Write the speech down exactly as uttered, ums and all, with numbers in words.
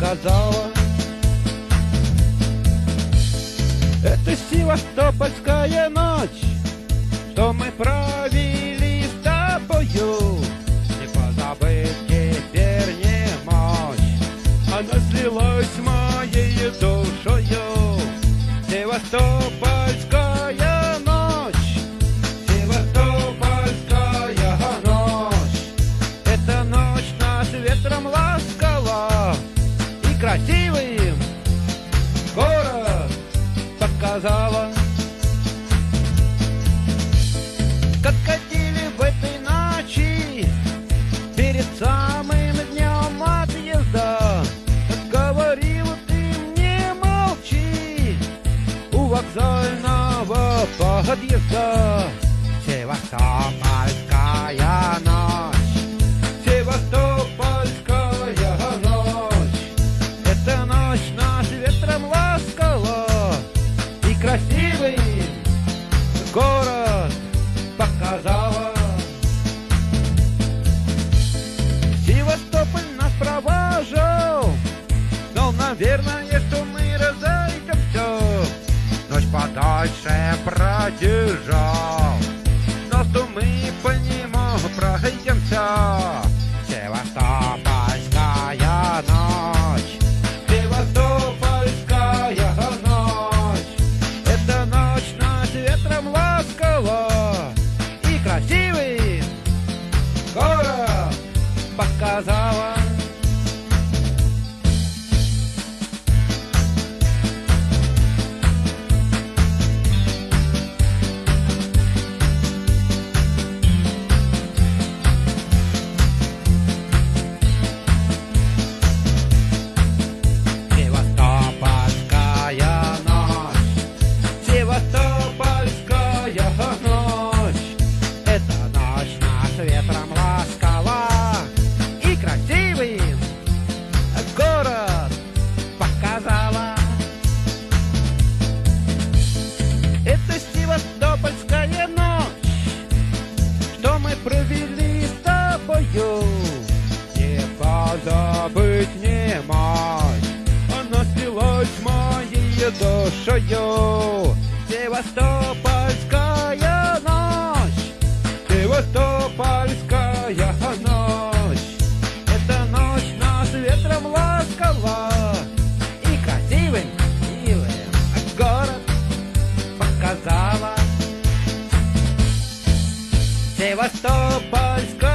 показала. Это севастопольская ночь, что мы провели с тобою. Не позабыть теперь не мочь, она слилась моей душою. Севастопольская ночь, Севастопольская ночь. Эта ночь нас ветром ласкала и красивым город показала. Как катили в этой ночи перед самым днем отъезда, как говорил ты мне молчи у вокзального подъезда. Севастопольская ночь, Севастопольская ночь. Эта ночь нас ветром ласкала и красивый город показала. Севастополь нас провожал, но, наверное, что мы разойдемся. Ночь подальше продержал, но что мы по нему пройдемся. Севастопольская ночь, Севастопольская ночь. Эта ночь нас ветром ласкала и красивый город показала. Севастопольская ночь, Севастопольская ночь. Эта ночь нас ветром ласкала и красивый город показала. Это Севастопольская ночь, что мы провели с тобою. Не позабыть не мочь, она слилась моей душою. Севастопольская ночь, Севастопольская ночь. Эта ночь нас ветром ласкала и красивым, милым город показала. Севастопольская